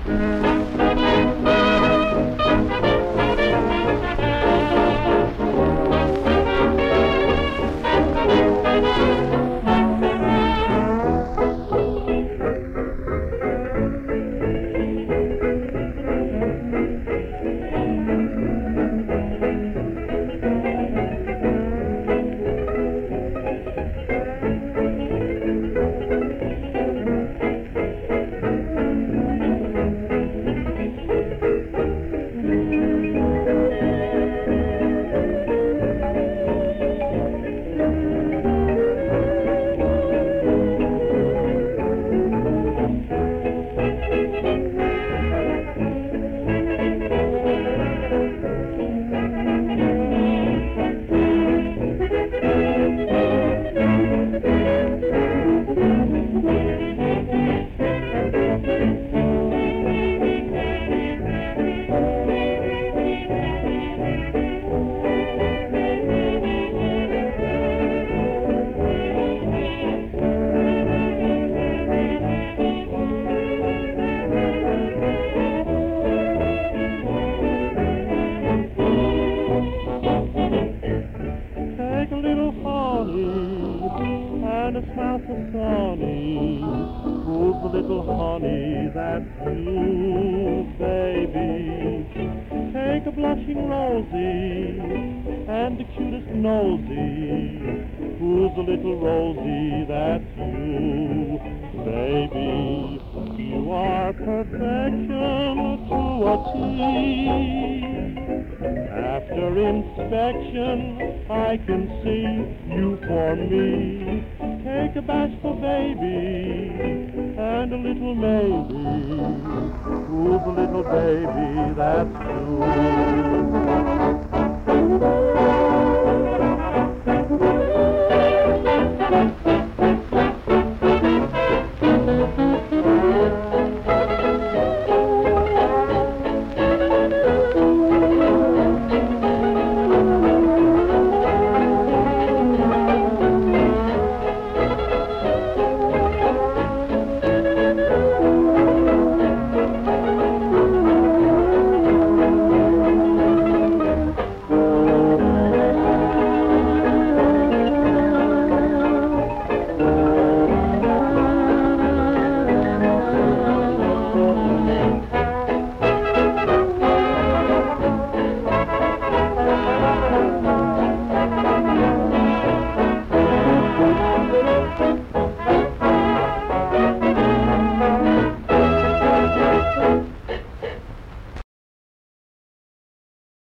Take a little honey and a smile so sunny. Who's the little honey that's you, baby? Take a blushing rosy and the cutest nosy. Who's the little rosy that's you, baby? You are perfection to a T. After inspection, I can see you for me. Take a bashful baby and a little maybe. Who's the little baby that's you?